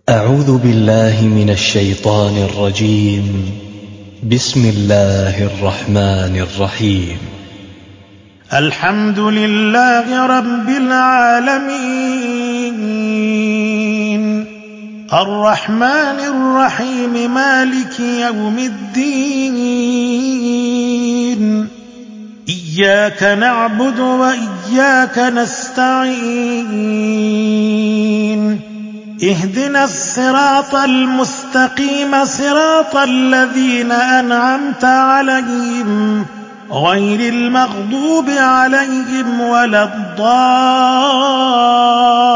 أعوذ بالله من الشيطان الرجيم. بسم الله الرحمن الرحيم. الحمد لله رب العالمين الرحمن الرحيم مالك يوم الدين إياك نعبد وإياك نستعين اهدنا الصراط المستقيم صراط الذين أنعمت عليهم غير المغضوب عليهم ولا الضالين